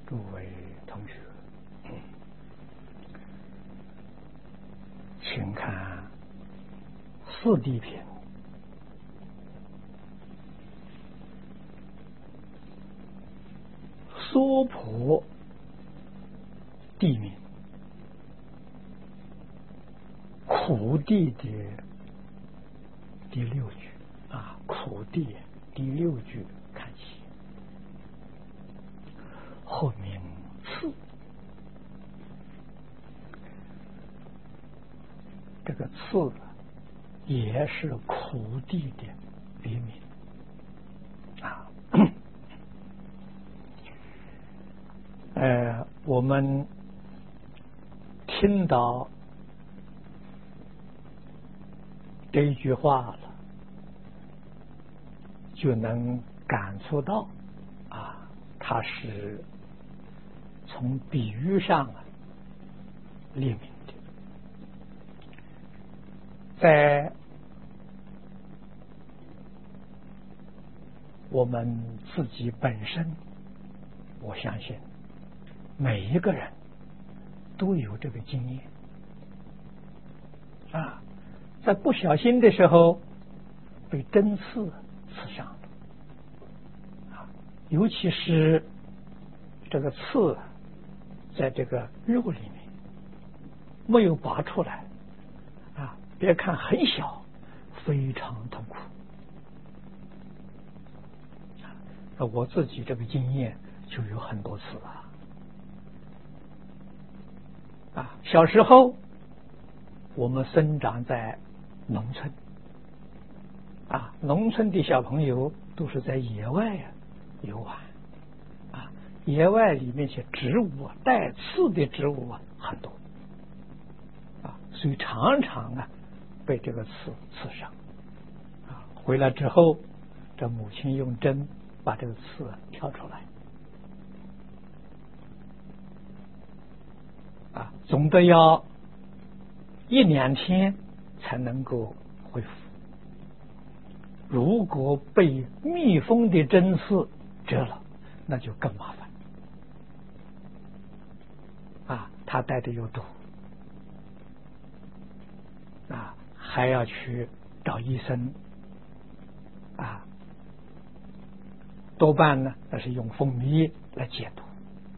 诸位同学，请看四谛品娑婆地名苦地的第六句苦地第六句看起，后名次，这个次也是苦地的别名我们听到这一句话了，就能感触到它是从比喻上列明的。在我们自己本身，我相信每一个人都有这个经验在不小心的时候被针刺伤了尤其是这个刺在这个肉里面没有拔出来别看很小，非常痛苦我自己这个经验就有很多次小时候我们生长在农村农村的小朋友都是在野外游玩野外里面些植物带刺的植物很多所以常常被这个刺伤回来之后这母亲用针把这个刺挑出来总得要1-2天才能够恢复。如果被蜜蜂的针刺蛰了，那就更麻烦它带的有毒还要去找医生多半呢那是用蜂蜜来解毒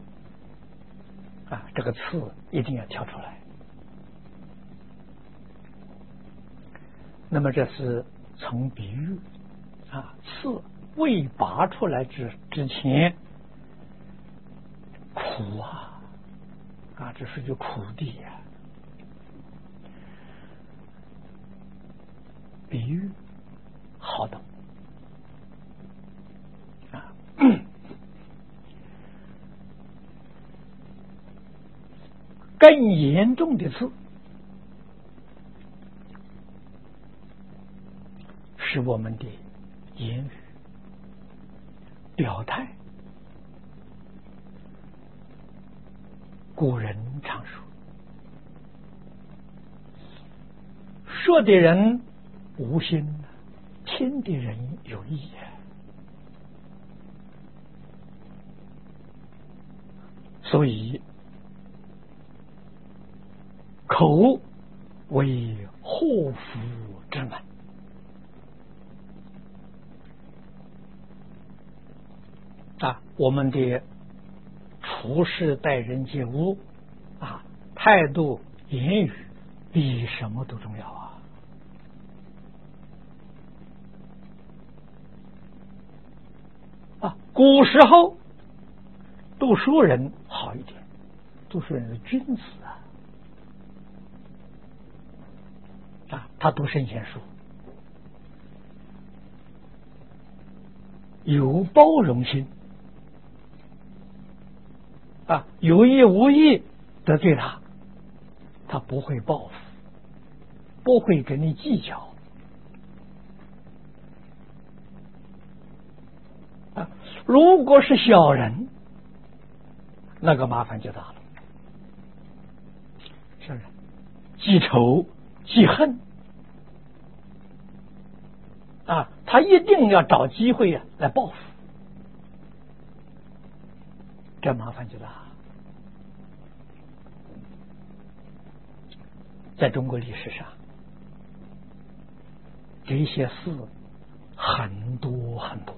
这个刺一定要挑出来。那么这是从比喻刺未拔出来之前苦这是就苦地比喻好懂更严重的刺是我们的言语表态。古人常说的人无心，听的人有意所以口为祸福之门我们的处事待人接物态度言语比什么都重要古时候读书人好一点，读书人是君子他读圣贤书有包容心有意无意得罪他不会报复，不会跟你计较如果是小人，那个麻烦就大了，是不是？记仇记恨他一定要找机会来报复这麻烦就大。在中国历史上，这些事很多很多。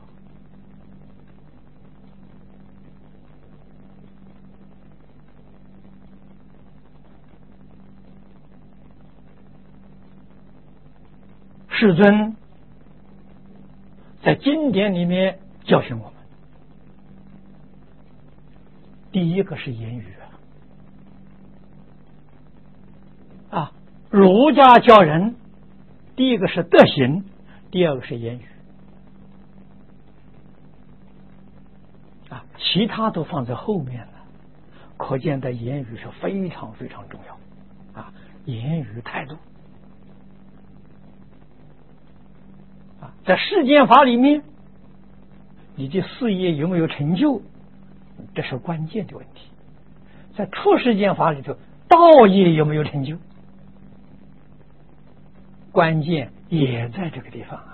世尊在经典里面教训我们，第一个是言语啊，儒家教人，第一个是德行，第二个是言语啊，其他都放在后面了。可见的言语是非常非常重要啊，言语态度啊，在世间法里面，你的事业有没有成就，这是关键的问题。在出世间法里头，道业有没有成就，关键也在这个地方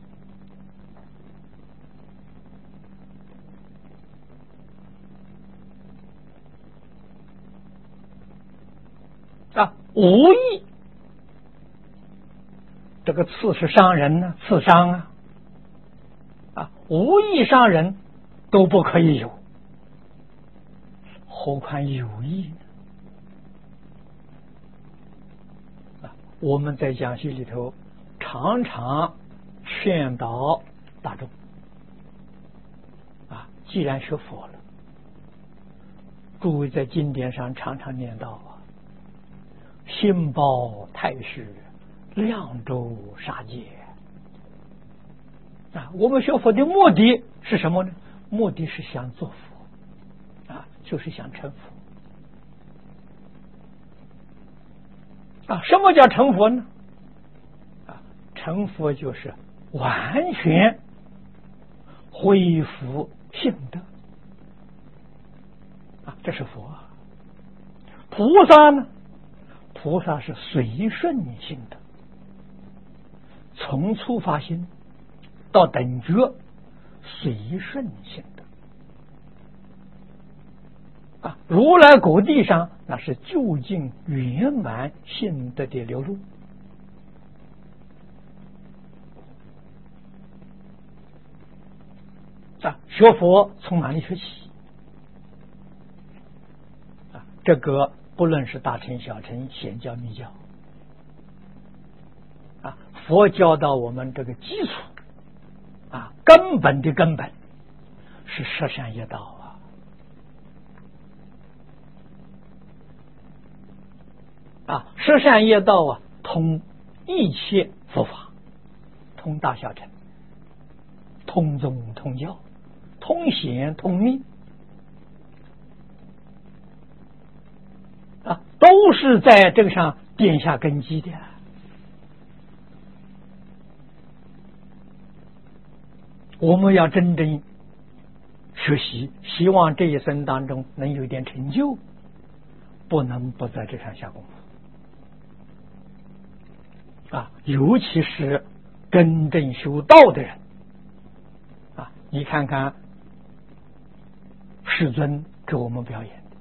啊！无意这个刺是伤人呢，刺伤啊！无意伤人都不可以有，何况有意呢？我们在讲习里头常常劝导大众啊，既然学佛了，诸位在经典上常常念到心包太虚，量周杀戒啊！我们学佛的目的是什么呢？目的是想做佛啊，就是想成佛啊！什么叫成佛呢？啊，成佛就是完全恢复性德啊，这是佛。菩萨呢？菩萨是随顺性的，从初发心到等觉随顺性的啊，如来果地上那是究竟圆满性德的流露啊。学佛从哪里学起啊？这个不论是大乘小乘显教密教啊，佛教到我们这个基础啊，根本的根本是十善业道啊，十善业道啊，通一切佛法，通大小乘，通宗通教，通显通密啊，都是在这个上奠下根基的。我们要真正学习，希望这一生当中能有一点成就，不能不在这上下功夫啊！尤其是真正修道的人啊，你看看世尊给我们表演的，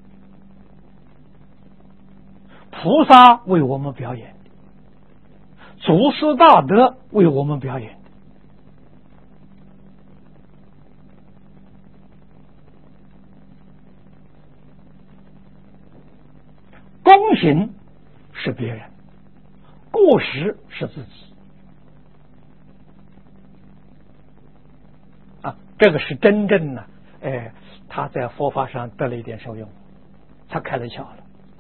菩萨为我们表演的，祖师大德为我们表演的。功行是别人，过失是自己啊！这个是真正的，他在佛法上得了一点受用，他开了窍了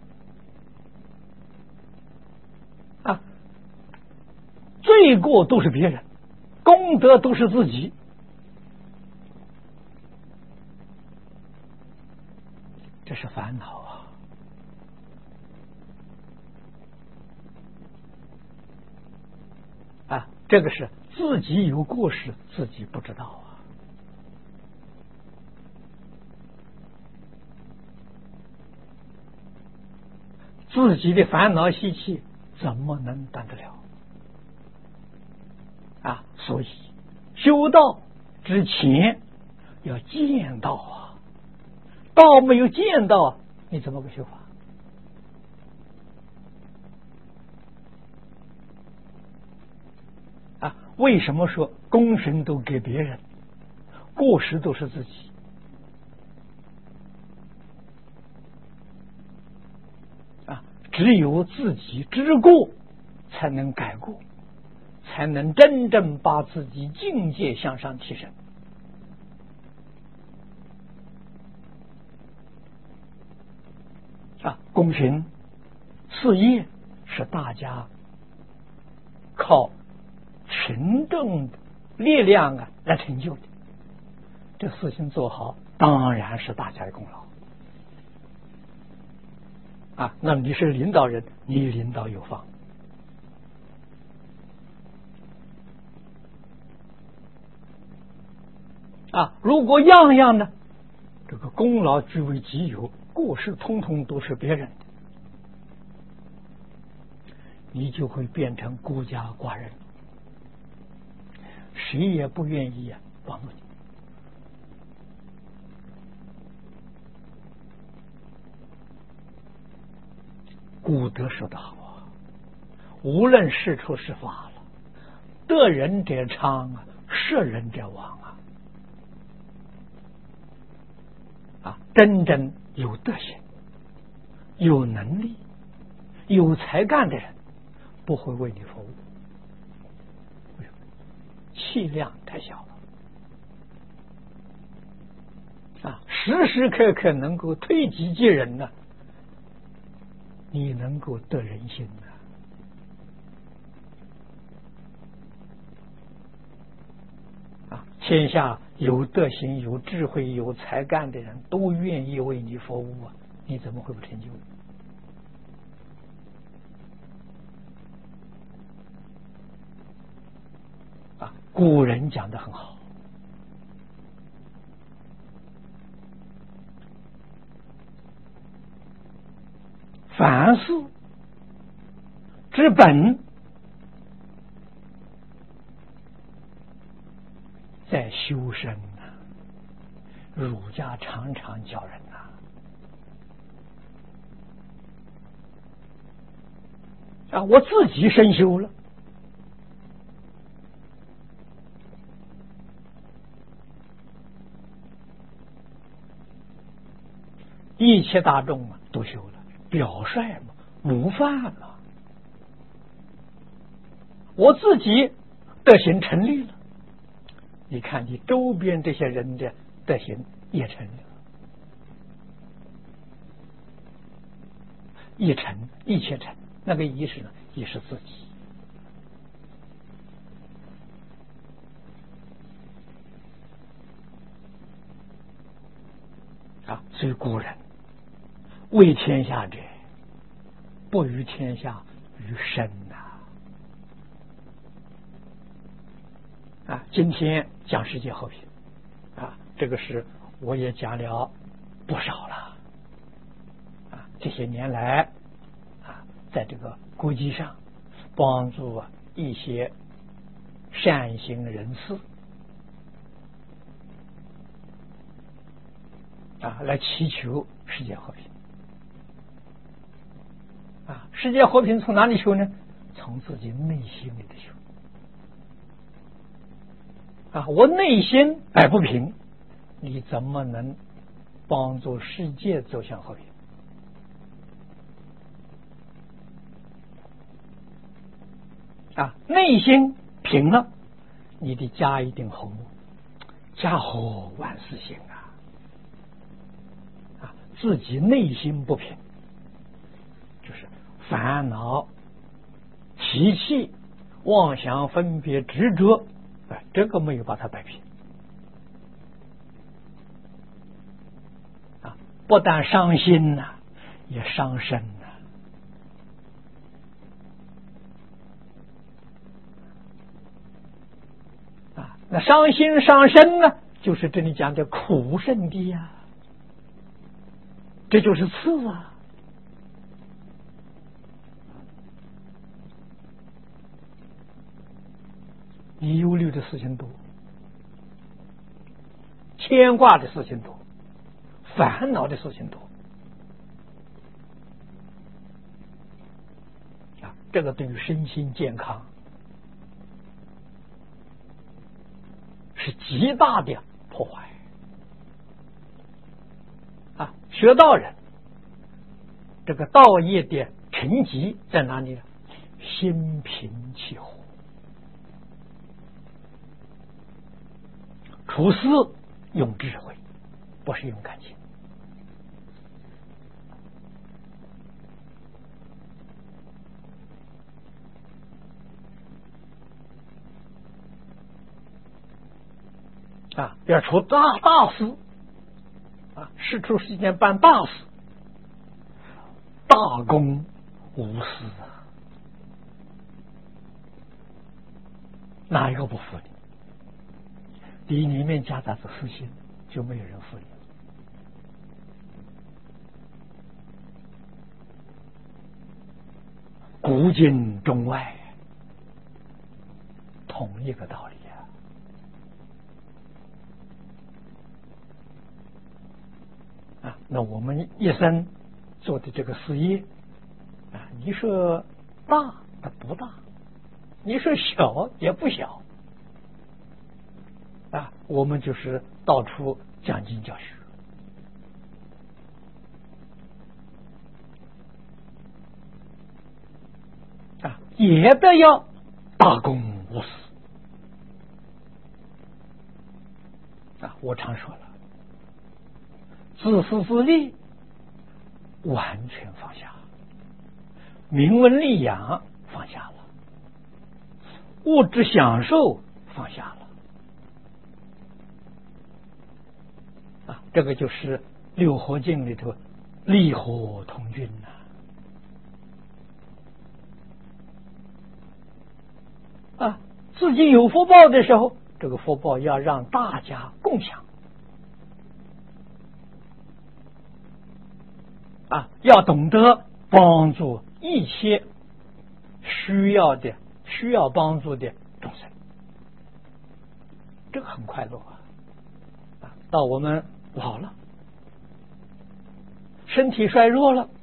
啊！罪过都是别人，功德都是自己，这是烦恼啊！这个是自己有过失，自己不知道自己的烦恼习气怎么能断得了啊？所以修道之前要见道道没有见到，你怎么个修法？啊，为什么说功神都给别人，过失都是自己？啊，只有自己知过，才能改过，才能真正把自己境界向上提升。啊，功行事业是大家靠群众的力量来成就的，这事情做好当然是大家的功劳。啊，那你是领导人，你领导有方。啊，如果样样呢，这个功劳据为己有，过失通通都是别人的，你就会变成孤家寡人，谁也不愿意帮助你。古德说得好啊，无论是处是法了，得人者昌啊，舍人者亡啊。啊，真正有德行、有能力、有才干的人，不会为你服务，气量太小了。啊，时时刻刻能够推己及人呢，你能够得人心呢。啊，天下有德行、有智慧、有才干的人都愿意为你服务啊，你怎么会不成就？啊，古人讲得很好，凡事之本在修身呐，儒家常常教人呐。啊，我自己身修了，一切大众都修了，表率嘛，模范嘛，我自己德行成立了，你看你周边这些人的德行也成立了，一成一切成，那个一是呢，也是自己。啊，所以古人为天下者，不与天下于身呐。啊，今天讲世界和平，啊，这个是我也讲了不少了。啊，这些年来，啊，在这个国际上帮助一些善行人士，啊，来祈求世界和平。啊，世界和平从哪里求呢？从自己内心里的求。啊，我内心摆不平，你怎么能帮助世界走向和平？啊，内心平了，你的家一定和睦，家和万事兴啊！啊，自己内心不平，就是烦恼、习气、妄想、分别、执着，这个没有把它摆平啊！不但伤心呐，也伤身呐。啊，那伤心伤身呢，就是这里讲的苦圣地呀，这就是刺啊。你忧虑的事情多，牵挂的事情多， 烦恼的事情多啊，这个对于身心健康是极大的破坏啊！学道人这个道业的成绩在哪里呢？心平气和，处事用智慧，不是用感情啊！要出大事啊，事出世间办大事，大公无私啊，哪一个不服你？你里面夹杂着私心，就没有人服你。古今中外，同一个道理啊！那我们一生做的这个事业啊，你说大它不大，你说小也不小啊，我们就是到处讲经教学啊，也得要大公无私啊！我常说了，自私自利完全放下，名闻利养放下了，物质享受放下了啊！这个就是六合敬里头利合同均啊！自己有福报的时候，这个福报要让大家共享啊！要懂得帮助一切需要帮助的众生，这个很快乐啊！到我们老了，身体衰弱了，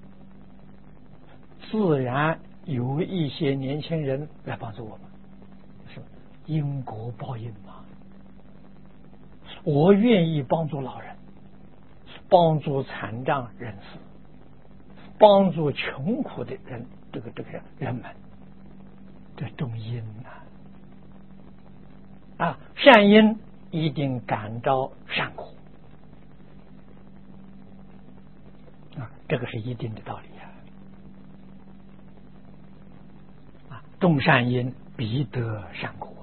自然有一些年轻人来帮助我们，是因果报应嘛。我愿意帮助老人，帮助残障人士，帮助穷苦的人，这个人们，这种因啊，善因一定感召善果啊，这个是一定的道理啊！种善因必得善果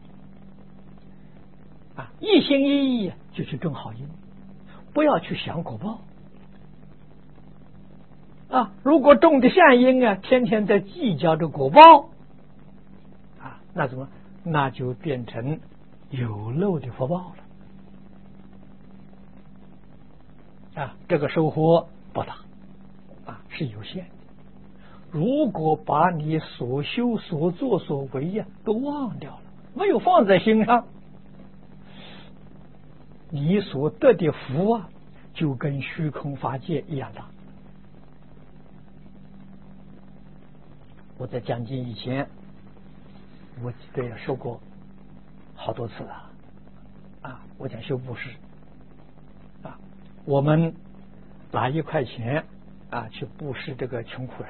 啊！一心一意就去种好因，不要去想果报啊！如果种的善因啊，天天在计较着果报啊，那怎么？那就变成有漏的福报了啊！这个收获不大啊，是有限的。如果把你所修所作所为呀都忘掉了，没有放在心上，你所得的福啊，就跟虚空法界一样大。我在讲经以前，我记得也说过好多次啊！我讲修布施啊，我们拿1块钱啊去布施这个穷苦人，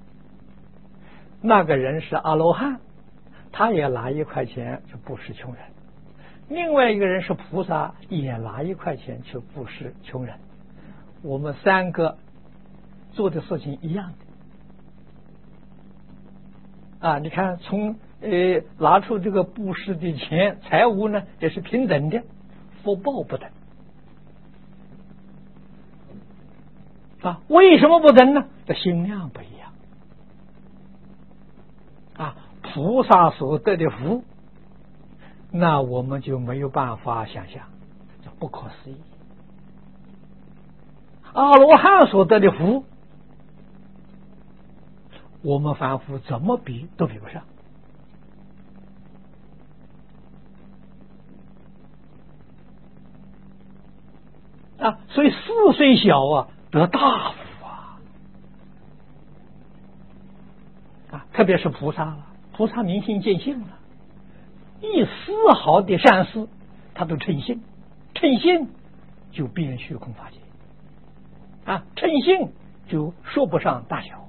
那个人是阿罗汉，他也拿1块钱去布施穷人；另外一个人是菩萨，也拿1块钱去布施穷人。我们3个做的事情一样的啊！你看，从拿出这个布施的钱财物呢，也是平等的，福报不等啊！为什么不等呢？这心量不一样啊！菩萨所得的福，那我们就没有办法想象，这不可思议。阿罗汉所得的福，我们凡夫怎么比都比不上啊，所以4岁小啊得大福啊，特别是菩萨了，菩萨明心见性了，一丝毫的善事他都称性，称性就遍虚空法界啊，称性就说不上大小，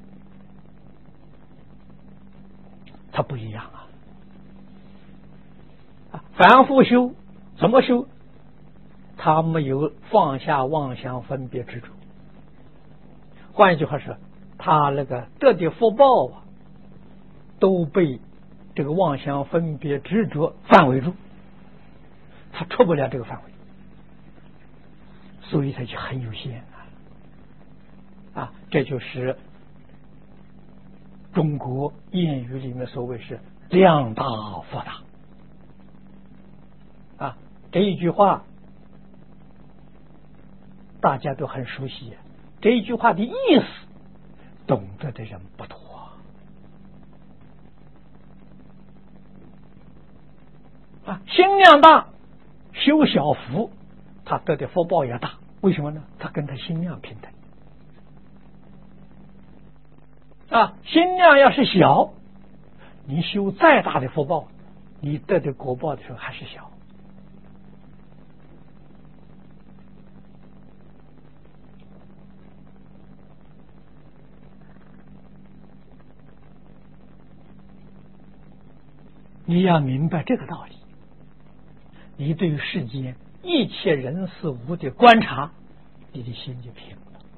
它不一样啊！凡夫修怎么修？他没有放下妄想分别执着。换一句话说，他那个得的福报啊，都被这个妄想分别执着范围住，他出不了这个范围，所以他就很有限啊！这就是中国谚语里面所谓是量大福大啊，这一句话大家都很熟悉，这一句话的意思懂得的人不多啊。心量大，修小福，他得的福报也大。为什么呢？他跟他心量平等啊。心量要是小，你修再大的福报，你得的果报的时候还是小。你要明白这个道理，你对于世间一切人事物的观察，你的心就平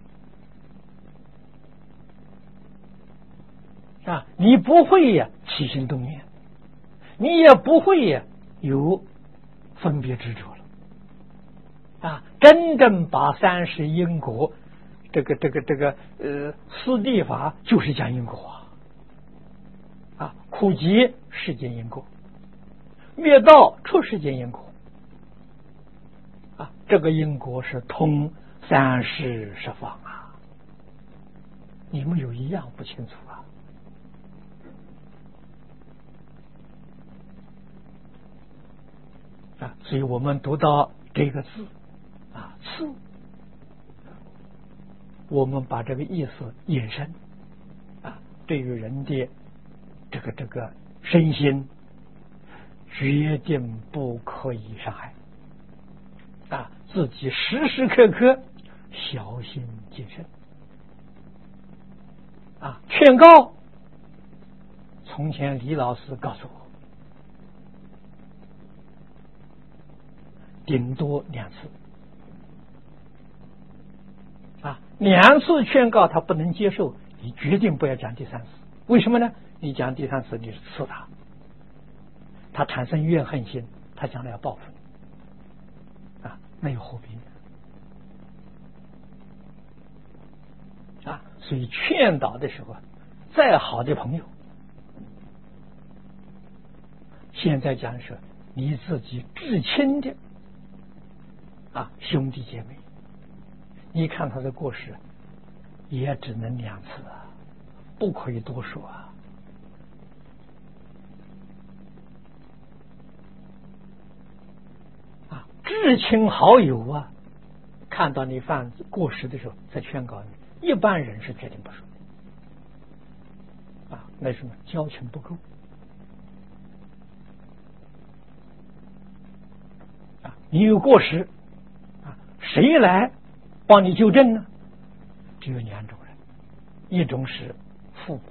了啊！你不会起心动念，你也不会有分别执着了啊！真正把三世因果，这个四谛法就是讲因果啊，苦集世间因果，灭道出世间因果啊，这个因果是通三世十方啊，你们有一样不清楚啊，所以我们读到这个字啊，次，我们把这个意思引申啊，对于人的这个身心决定不可以伤害啊，自己时时刻刻小心谨慎啊。劝告，从前李老师告诉我，顶多2次啊，2次劝告他不能接受，你决定不要讲第3次。为什么呢？你讲第3次你是刺他产生怨恨心，他将来要报复啊，那又何必呢？啊，所以劝导的时候，再好的朋友，现在讲是你自己至亲的啊兄弟姐妹，你看他的过失，也只能2次啊，不可以多说啊。至亲好友啊，看到你犯过失的时候，再劝告你，一般人是决定不说啊，那什么交情不够啊。你有过失啊，谁来帮你纠正呢？只有2种人，一种是父母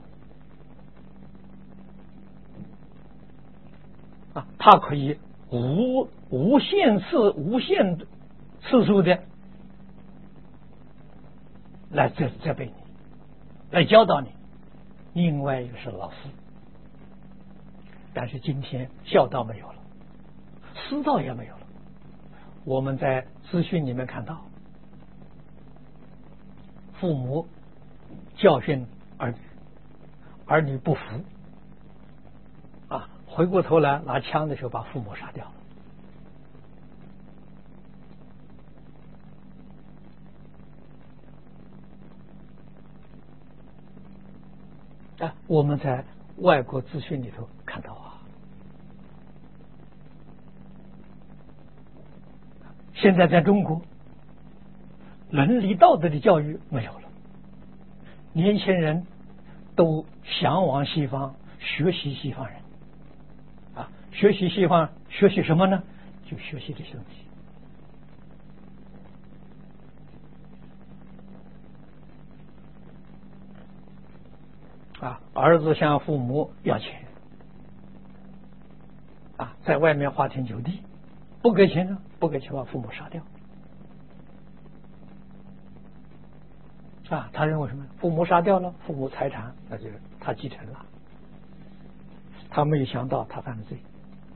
啊，他可以无限次数的来责备你，来教导你。另外一个是老师，但是今天孝道没有了，师道也没有了。我们在资讯里面看到，父母教训儿女不服啊，回过头来拿枪的时候把父母杀掉了啊。我们在外国资讯里头看到啊，现在在中国伦理道德的教育没有了，年轻人都向往西方，学习西方人啊，学习西方，学习什么呢？就学习这些东西啊。儿子向父母要钱啊，在外面花天酒地，不给钱呢，不给钱把父母杀掉啊。他认为什么？父母杀掉了，父母财产那就是他继承了。他没有想到他犯了罪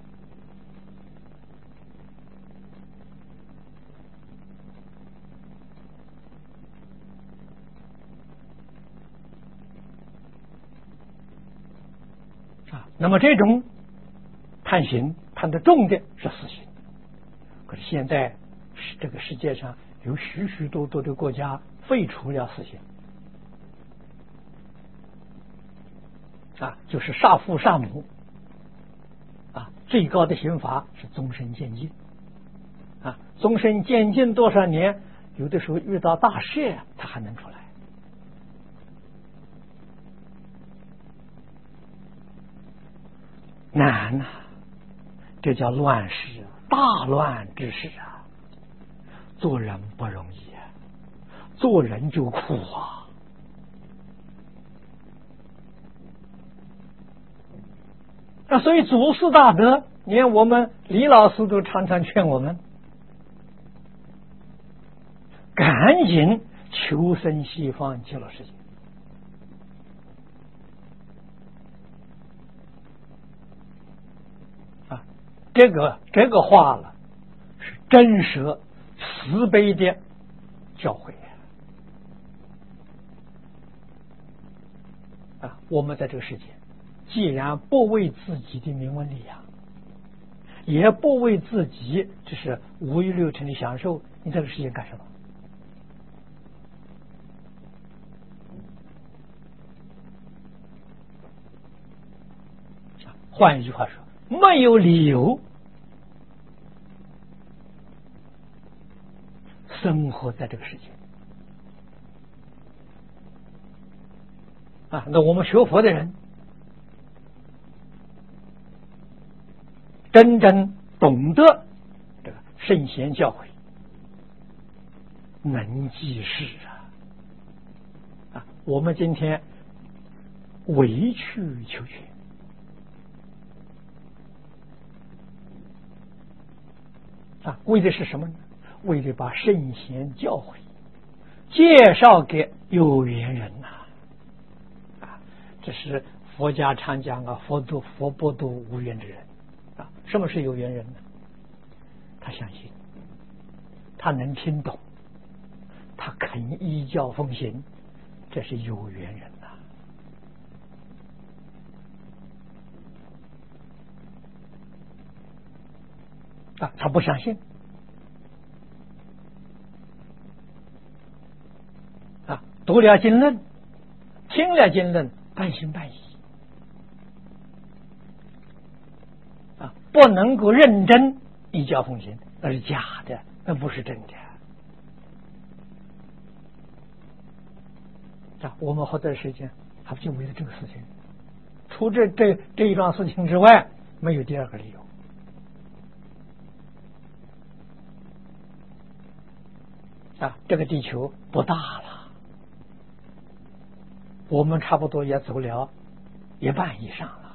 啊。那么这种判刑判的重的是死刑，可是现在这个世界上有许许多多的国家废除了死刑啊，就是杀父杀母啊，最高的刑罚是终身监禁啊，终身监禁多少年？有的时候遇到大事他还能出来。难呐，这叫乱世，大乱之时啊！做人不容易啊，做人就苦啊！啊，所以祖师大德，连我们李老师都常常劝我们，赶紧求生西方极乐世界。这个话了，是真实慈悲的教诲啊！我们在这个世界，既然不为自己的名闻利养，也不为自己这是五欲六尘的享受，你这个世界干什么？换一句话说，没有理由生活在这个世界啊。那我们学佛的人真正懂得这个圣贤教诲，能济世啊！我们今天委曲求全啊，为的是什么呢？为的把圣贤教诲介绍给有缘人啊！这是佛家常讲啊，佛不度无缘之人啊。什么是有缘人呢？他相信，他能听懂，他肯依教奉行，这是有缘人啊！他不相信啊，读了经论，听了经论，半信半疑啊，不能够认真依教奉行，那是假的，那不是真的啊。我们活在世间，还不就为了这个事情？除这一桩事情之外，没有第二个理由。啊，这个地球不大了，我们差不多也走了一半以上了。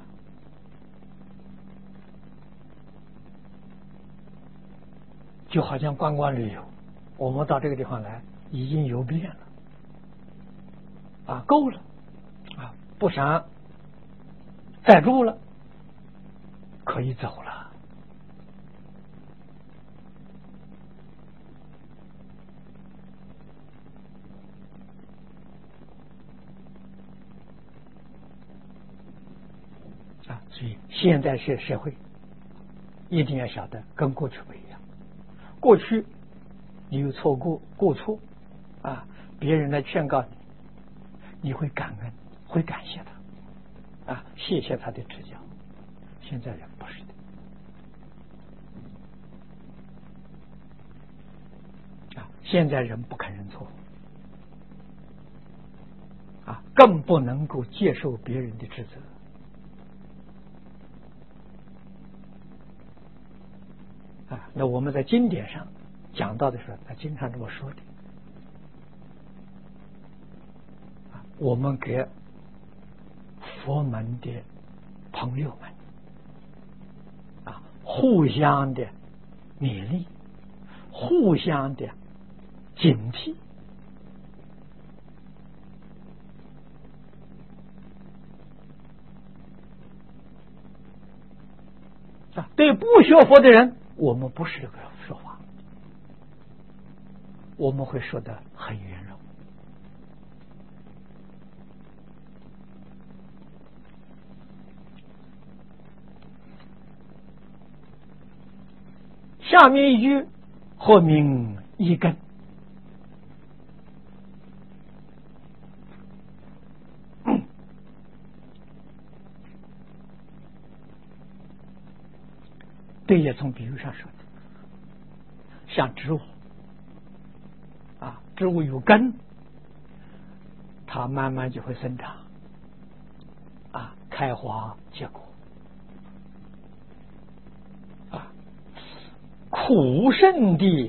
就好像观光旅游，我们到这个地方来已经游遍了，啊，够了，啊，不想再住了，可以走了。所以现在社会一定要晓得跟过去不一样。过去你有过错啊，别人来劝告你，你会感恩，会感谢他啊，谢谢他的指教。现在人不是的啊， 现在人不肯认错更不能够接受别人的指责那我们在经典上讲到的时候，他经常这么说的我们给佛门的朋友们互相的勉励，互相的警惕对不学佛的人，我们不是这个说法，我们会说得很圆融。下面一句或名一根，这也从比喻上说的，像植物植物有根，它慢慢就会生长开花结果苦胜的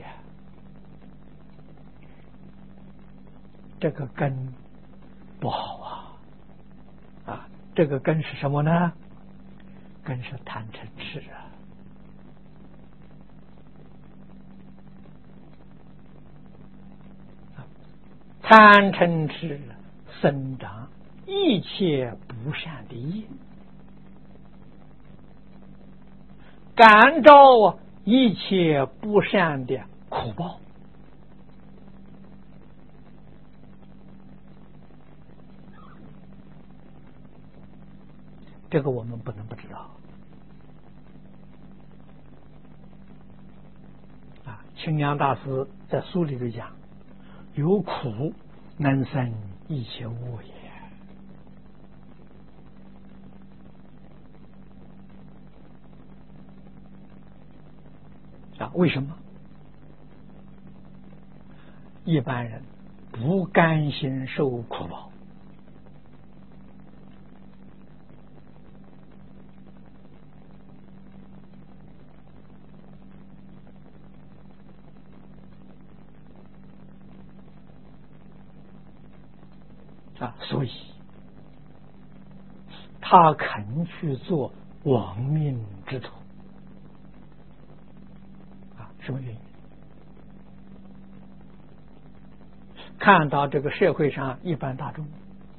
这个根不好这个根是什么呢？根是贪嗔痴贪嗔痴生长一切不善的业，感召一切不善的苦报。这个我们不能不知道清凉大师在书里头讲，有苦能生一切恶也。为什么？一般人不甘心受苦报，所以他肯去做亡命之徒什么原因？看到这个社会上一般大众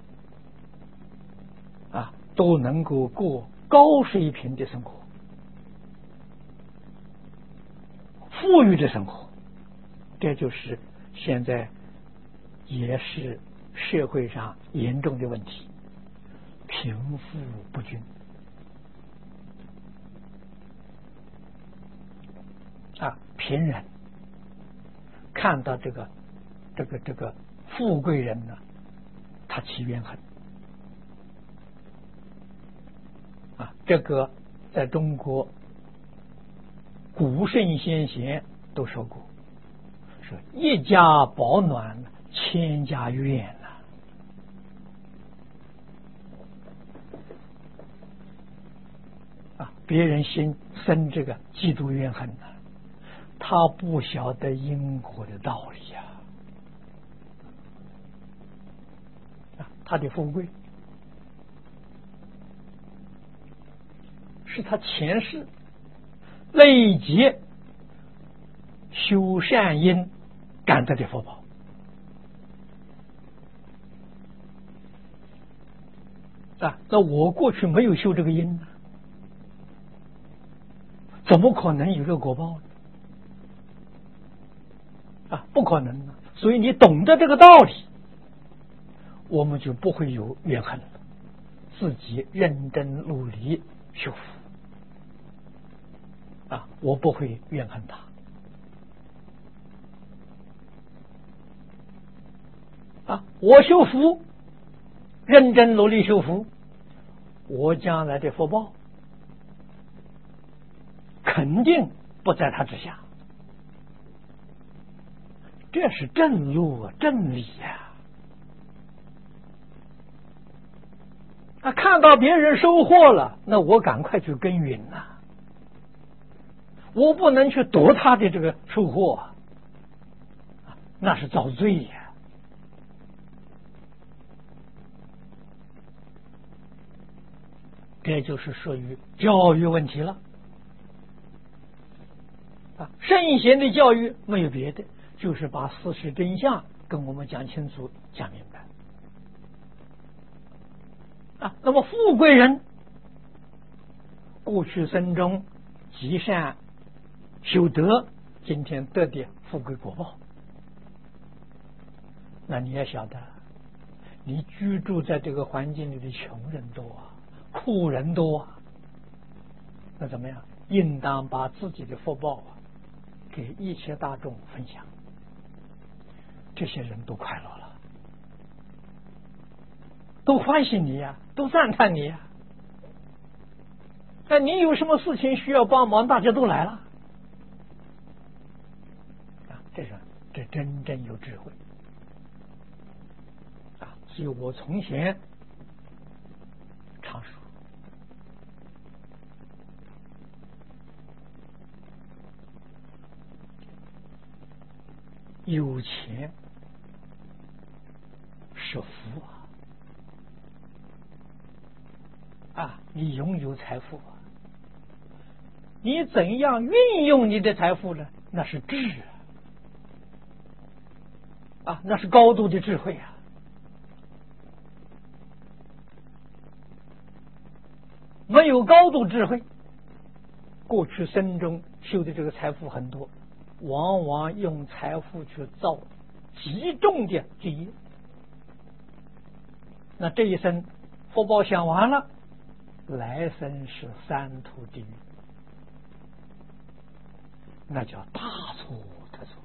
都能够过高水平的生活，富裕的生活，这就是现在也是社会上严重的问题，贫富不均贫人看到这个富贵人呢，他起怨恨这个在中国古圣先贤都说过，说一家保暖千家怨别人心生这个嫉妒怨恨他不晓得因果的道理他的富贵是他前世累劫修善因感得的福报那我过去没有修这个因呢，怎么可能有这个果报呢？不可能所以你懂得这个道理，我们就不会有怨恨了，自己认真努力修复我不会怨恨他我修福，认真努力修福，我将来的福报肯定不在他之下， 这是正路啊，正理呀！看到别人收获了，那我赶快去耕耘呐！我不能去夺他的这个收获啊，那是遭罪呀！这就是属于教育问题了。圣贤的教育没有别的，就是把事实真相跟我们讲清楚、讲明白。那么富贵人过去生中积善修德，今天得的富贵果报。那你也晓得，你居住在这个环境里的穷人多啊，苦人多啊，那怎么样？应当把自己的福报给一切大众分享，这些人都快乐了，都欢喜你呀，都赞叹你呀。那你有什么事情需要帮忙，大家都来了。这真正有智慧所以我从前常说，有钱是福你拥有财富你怎样运用你的财富呢？那是智那是高度的智慧没有高度智慧，过去生中修的这个财富很多，往往用财富去造极重的罪业。那这一生福报享完了，来生是三途地狱，那叫大错特错。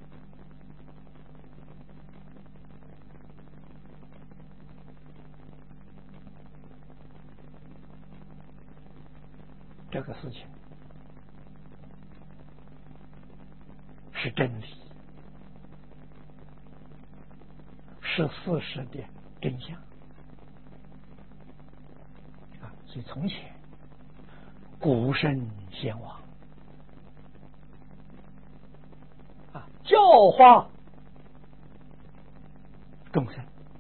这个事情是真理，是事实的真相所以从前古圣先王教化众生，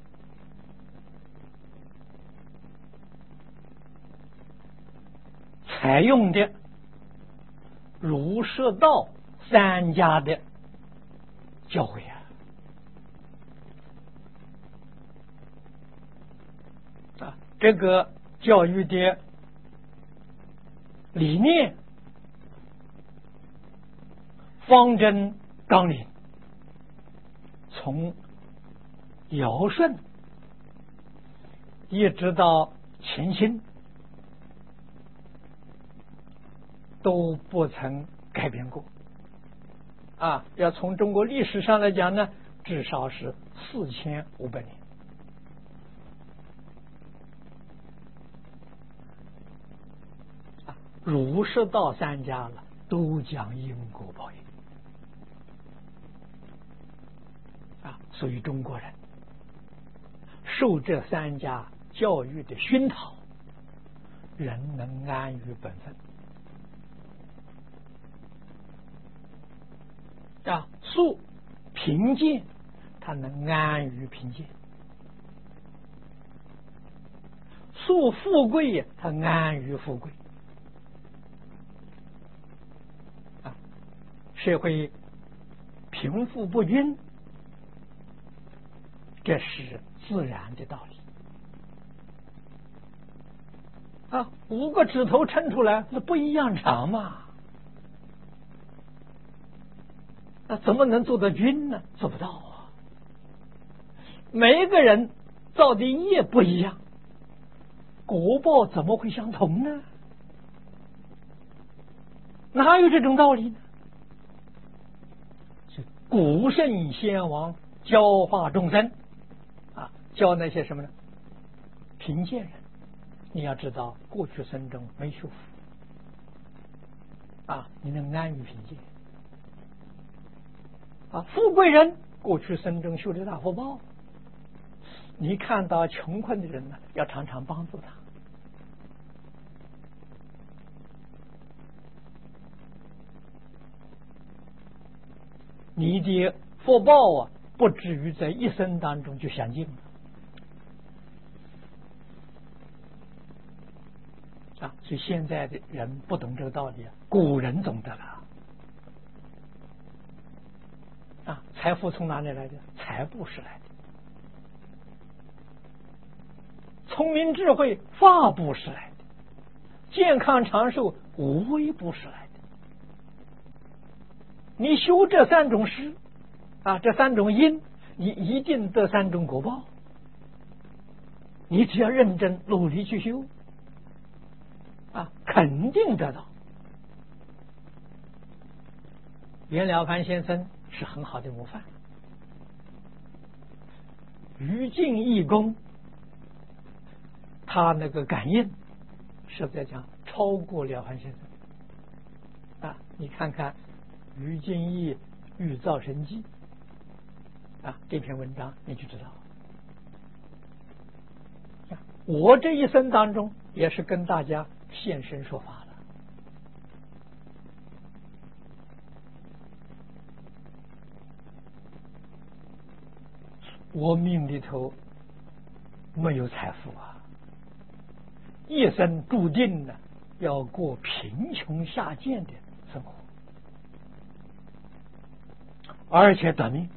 采用的儒释道三家的教诲这个教育的理念方针纲领，从尧舜一直到乾清都不曾改变过要从中国历史上来讲呢，至少是4500年。儒释道三家了，都讲因果报应所以中国人受这三家教育的熏陶，人能安于本分素贫贱，他能安于贫贱；素富贵他安于富贵社会贫富不均，这是自然的道理5个指头抻出来那不一样长嘛，那怎么能做得均呢？做不到每一个人造的业不一样，果报怎么会相同呢？哪有这种道理呢？古圣先王教化众生教那些什么呢？贫贱人。你要知道过去生中没修福你能安于贫贱富贵人过去生中修的大福报，你看到穷困的人呢，要常常帮助他。你的福报不至于在一生当中就享尽了。所以现在的人不懂这个道理，古人懂得了。财富从哪里来的？财布施来的。聪明智慧法布施来的。健康长寿无为布施来的。你修这三种施这三种因，你一定得三种果报。你只要认真努力去修肯定得到。袁了凡先生是很好的模范，于禁义公，他那个感应是在讲超过了凡先生你看看于禁义欲造神迹这篇文章你就知道。我这一生当中也是跟大家现身说法了。我命里头没有财富一生注定要过贫穷下贱的生活，而且短命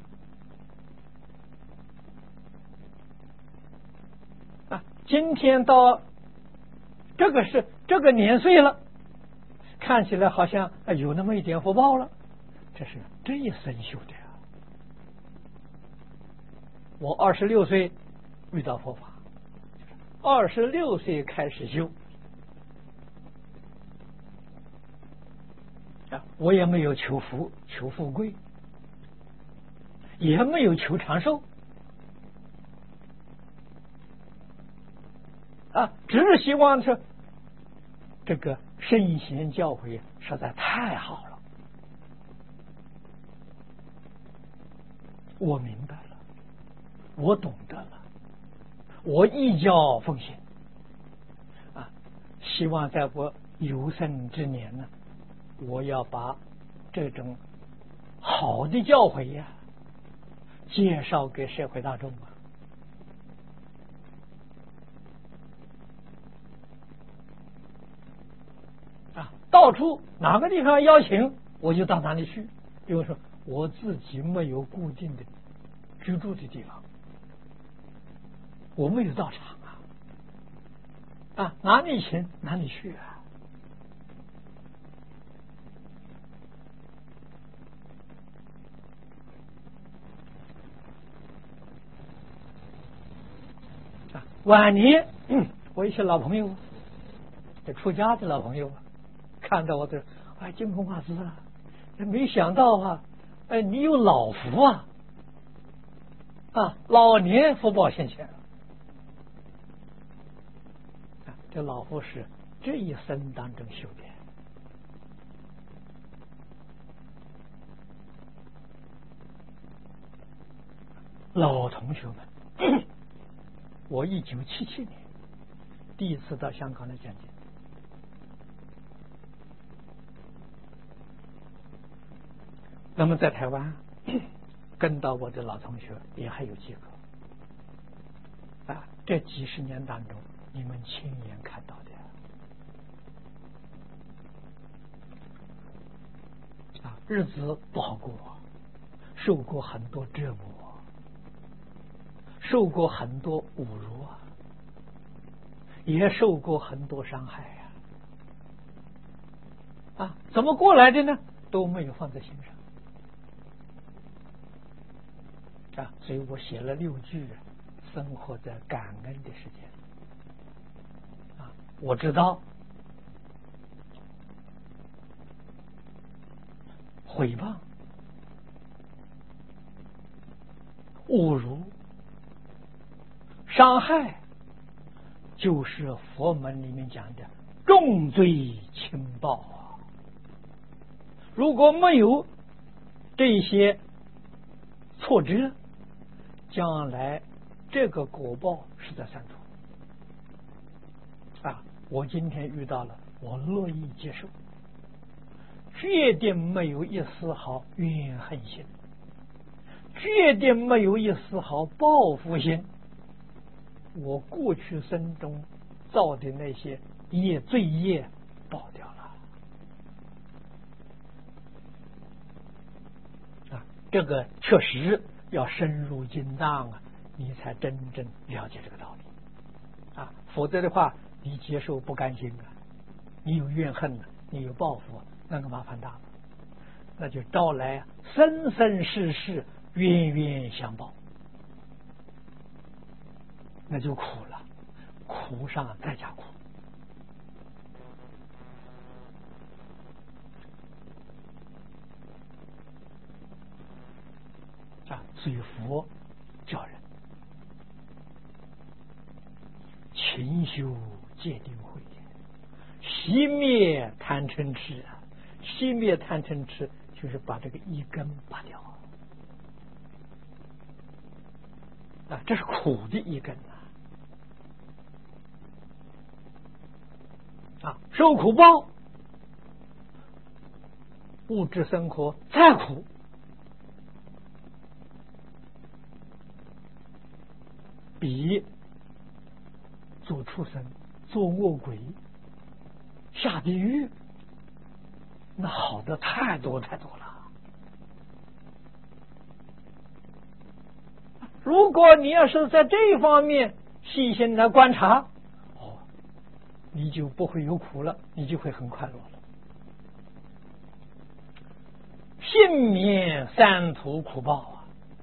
今天到这个年岁了，看起来好像有那么一点福报了，这是这一生修的我26岁遇到佛法，26岁开始修我也没有求福求富贵，也没有求长寿只是希望是这个圣贤教诲实在太好了，我明白了，我懂得了，我依教奉行希望在我有生之年呢，我要把这种好的教诲介绍给社会大众到处哪个地方邀请我就到哪里去，因为说我自己没有固定的居住的地方，我没有道场哪里请哪里去晚年我一些老朋友出家的老朋友看到我的净空法师没想到你有老福老年福报现前这老福是这一生当中修的。老同学们，我1977年第一次到香港来讲解，那么在台湾跟到我的老同学也还有几个这几十年当中你们亲眼看到的日子不好过，受过很多折磨，受过很多侮辱也受过很多伤害怎么过来的呢？都没有放在心上所以我写了6句生活在感恩的世界我知道毁谤、侮辱、伤害就是佛门里面讲的重罪轻报如果没有这些挫折，将来这个果报是在三途。我今天遇到了，我乐意接受，决定没有一丝毫怨恨心，决定没有一丝毫报复心。我过去生中造的那些罪业报掉了。这个确实要深入经当你才真正了解这个道理否则的话，你接受不甘心你有怨恨你有报复，那个麻烦大了，那就招来生生世世冤冤相报，那就苦了，苦上再加苦。所以佛教人勤修戒定慧，熄灭贪嗔痴熄灭贪嗔痴就是把这个一根拔掉这是苦的一根受苦报，物质生活再苦，比做畜生、做恶鬼、下地狱那好的太多太多了。如果你要是在这方面细心的观察，你就不会有苦了，你就会很快乐了。幸免三途苦报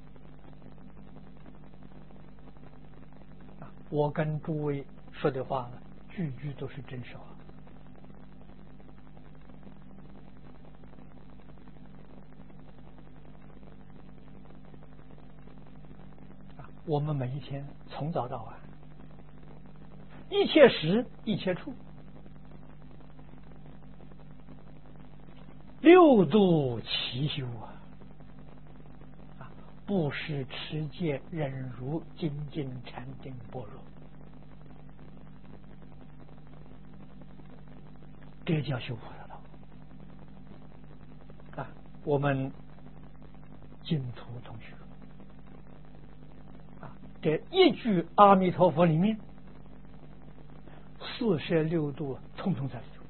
我跟诸位说的话句句都是真实话。我们每一天从早到晚，一切时一切处，六度齐修布施、持戒、忍辱、精进、禅定、般若，这叫修佛的道我们净土同学这一句阿弥陀佛里面46度通通在里头，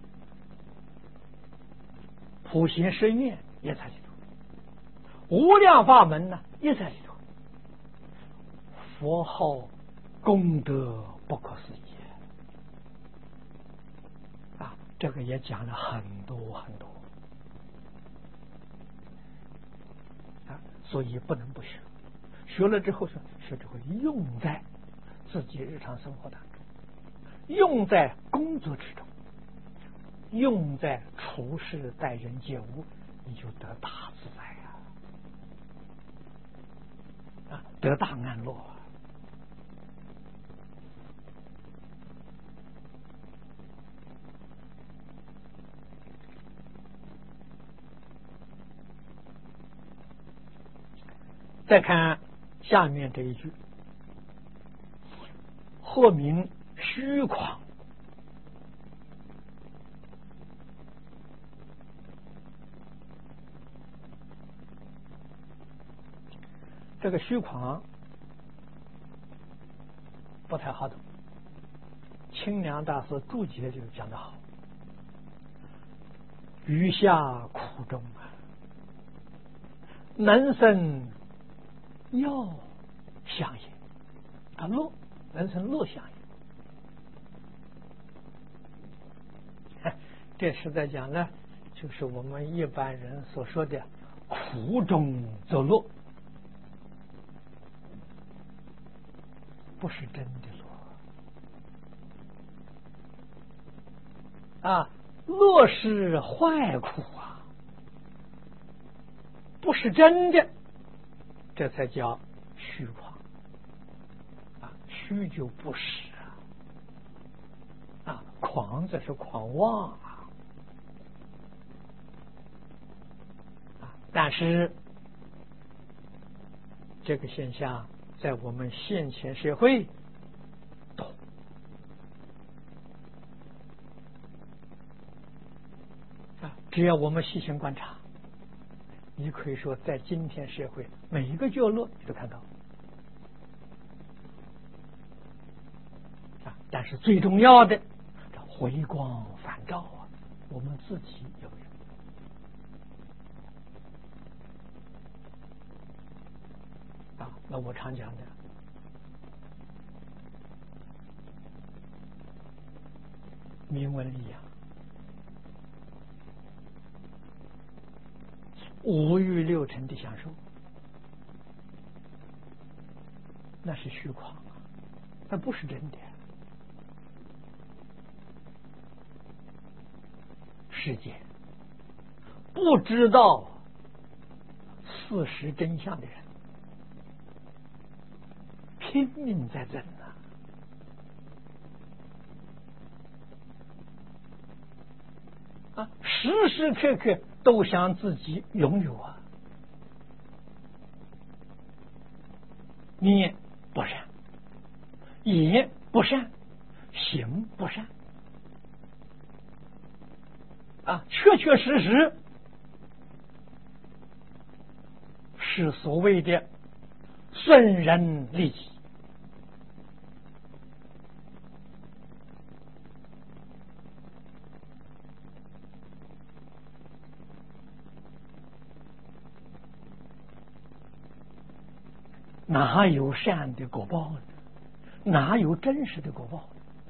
普贤十愿也在里头，无量法门也在里头，佛号功德不可思议这个也讲了很多很多所以不能不学，学了之后学就会用在自己日常生活当中，用在工作之中，用在处事待人接物，你就得大自在得大安乐再看下面这一句，或名虚诳。这个虚诳不太好懂，清凉大师注解就讲得好，余下苦中能生要相也乐，人生乐相也这是在讲呢，就是我们一般人所说的苦中作乐，不是真的乐乐是坏苦不是真的，这才叫虚诳虚就不实诳这是狂妄但是这个现象在我们现前社会多只要我们细心观察，你可以说在今天社会每一个角落你都看到但是最重要的回光返照我们自己有没有？那我常讲的，明文利养，五欲六尘的享受，那是虚诳那不是真的。世界不知道事实真相的人，拼命在争时时刻刻都想自己拥有念不善，言不善，行不善确确实实是所谓的损人利己。哪有善的果报呢？哪有真实的果报？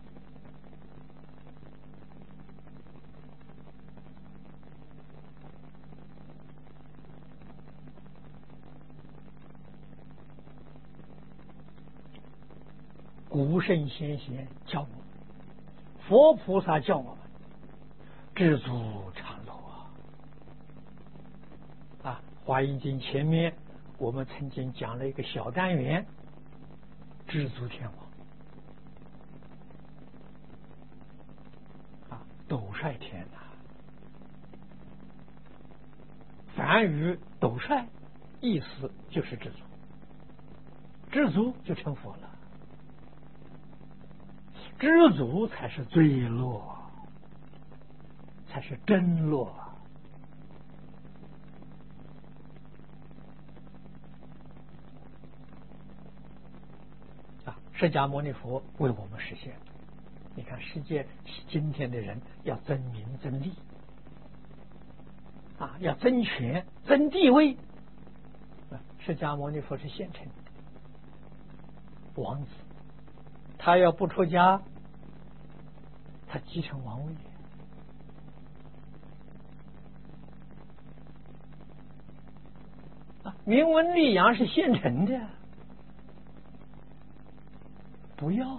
古圣先贤教我们，佛菩萨教我们，知足常乐华严经前面我们曾经讲了一个小单元，知足天王斗率天梵语斗率意思就是知足，知足就成佛了，知足才是最乐，才是真乐释迦牟尼佛为我们实现。你看世界今天的人要争名争利要争权争地位，释迦牟尼佛是现成的王子，他要不出家，他继承王位名闻利养是现成的，不要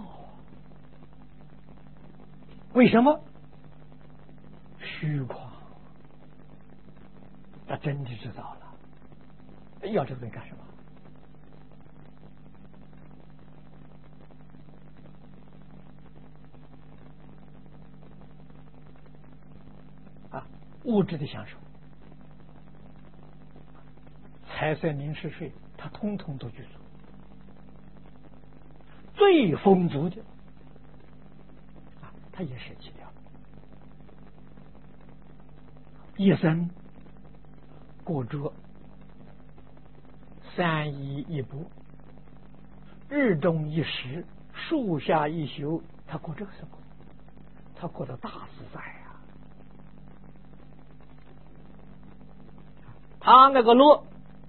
为什么？虚诳他真的知道了，要这个干什么？物质的享受，财色名食睡，他通通都具足，最丰足的他也舍弃掉，一生过着三衣一钵，日中一食，树下一宿，他过这个生活，他过得大自在他那个乐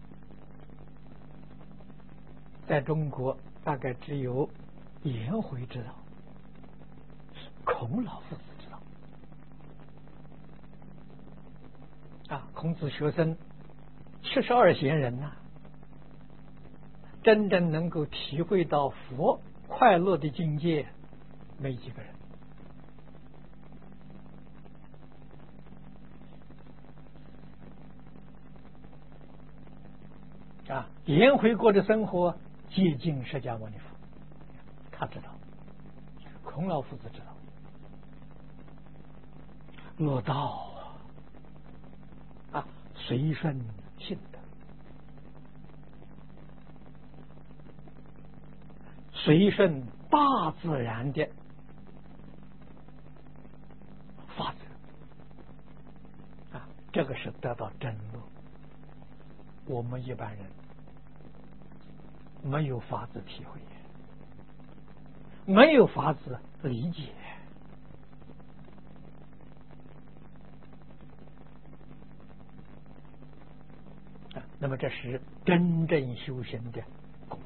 在中国大概只有颜回知道，孔老夫子知道孔子学生72贤人真正能够体会到佛快乐的境界没几个人颜回过的生活接近释迦牟尼佛，他知道，孔老夫子知道，乐道随顺性德随顺大自然的法则啊，这个是得到真乐。我们一般人没有法子体会，没有法子理解啊。那么这是真正修行的功夫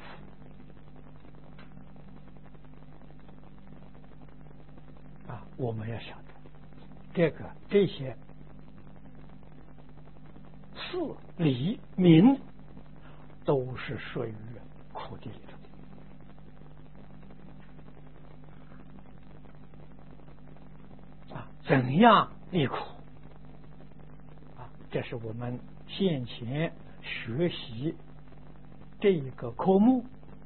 啊。我们要晓得这些事理名都是属于苦地里头的啊。怎样离苦啊？这是我们先前学习这一个科目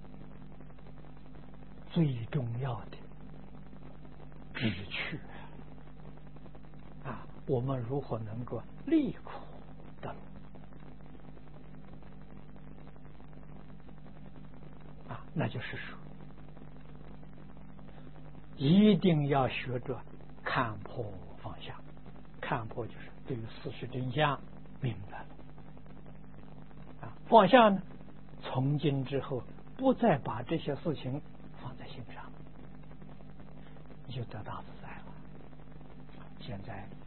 最重要的旨趣啊。我们如何能够离苦得乐啊？那就是说，一定要学着看破放下。看破就是对于事实真相明白了啊。放下呢，从今之后不再把这些事情放在心上，你就得大自在了。现在